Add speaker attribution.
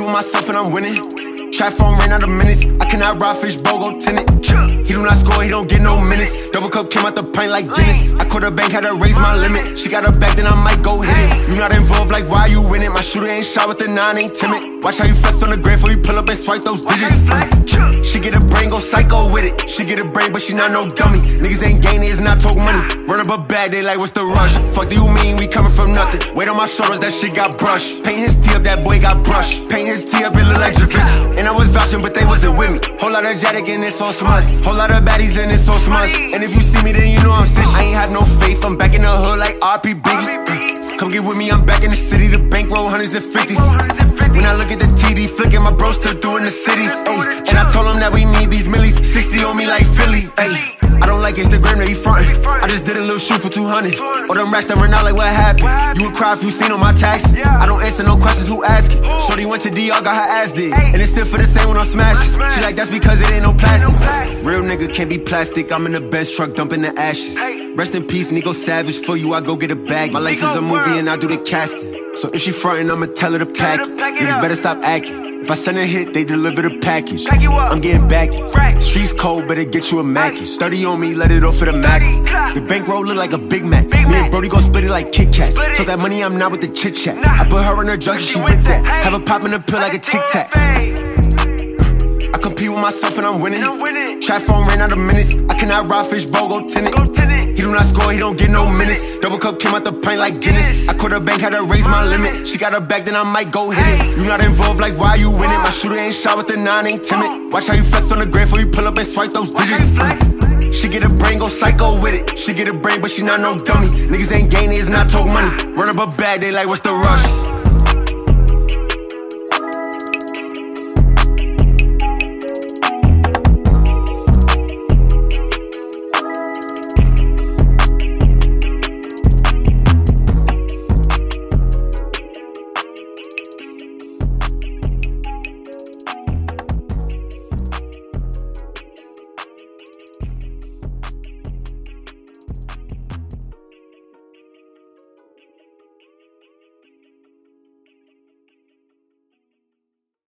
Speaker 1: with myself and I'm winning. Trap phone ran out of minutes. I cannot ride fish, BOGO tenant. He do not score, he don't get no minutes. Double cup came out the pint like Guinness. I caught her bank, had to raise my limit. She got her back, then I might go hit it. You not involved, like why you win it? My shooter ain't shot with the 9, ain't timid. Watch how you flex on the gram before you pull up and swipe those digits. She get a brain, go psycho with it. She get a brain, but she not no dummy. Niggas ain't gaining, it's not talk money. Run up a bag, they like, what's the rush? Fuck do you mean, we coming from nothing. Weight on my shoulders, that shit got brushed. Paint his tee up, that boy got brushed. Paint his tee up, it look like Javish. And I was vouching, but they wasn't with me. Whole lot of Jatic and it's all smuts. Whole lot of baddies and it's all smuts. And if you see me, then you know I'm sick. I ain't have no faith, I'm back in the hood like RP Biggie. Come get with me, I'm back in the city. The bankroll hundreds and fifties. When I look at the TD flicking, my bro still doing the cities. Ay. And I told him that we need these millies. 60 on me like Philly. Ay. I don't like Instagram, they be frontin'. I just did a little shoot for 200. All them racks that run out like what happened. You would cry if you seen on my taxes. I don't answer no questions, who asking? Shorty went to DR, got her ass did. And it's still for the same when I'm smashing. She like, that's because it ain't no plastic. Real nigga can't be plastic. I'm in the Benz truck dumping the ashes. Rest in peace, Nico Savage. For you, I go get a bag. My life is a movie and I do the casting. So if she frontin', I'ma tell her to pack it. Niggas better stop acting. If I send a hit, they deliver the package. I'm getting back it. Streets cold, better get you a Mackish. 30 on me, let it off for the Mac. The bankroll look like a Big Mac. Me and Brody gon' split it like Kit Kats. Took that money, I'm not with the chit chat. I put her on her drugs and she with that. Have her popping a pill like a Tic Tac. I compete with myself and I'm winning. Trap phone ran out of minutes. I cannot ride fish, BOGO tenant. He do not score, he don't get no minutes. Double cup came out the pint like Guinness. I caught her bank, had to raise my limit. She got her back, then I might go hit it. You not involved, like why you win it? My shooter ain't shot with the 9, ain't timid. Watch how you flex on the gram before you pull up and swipe those digits. She get a brain, go psycho with it. She get a brain, but she not no dummy. Niggas ain't gaining, it's not talk money. Run up a bag, they like, what's the rush?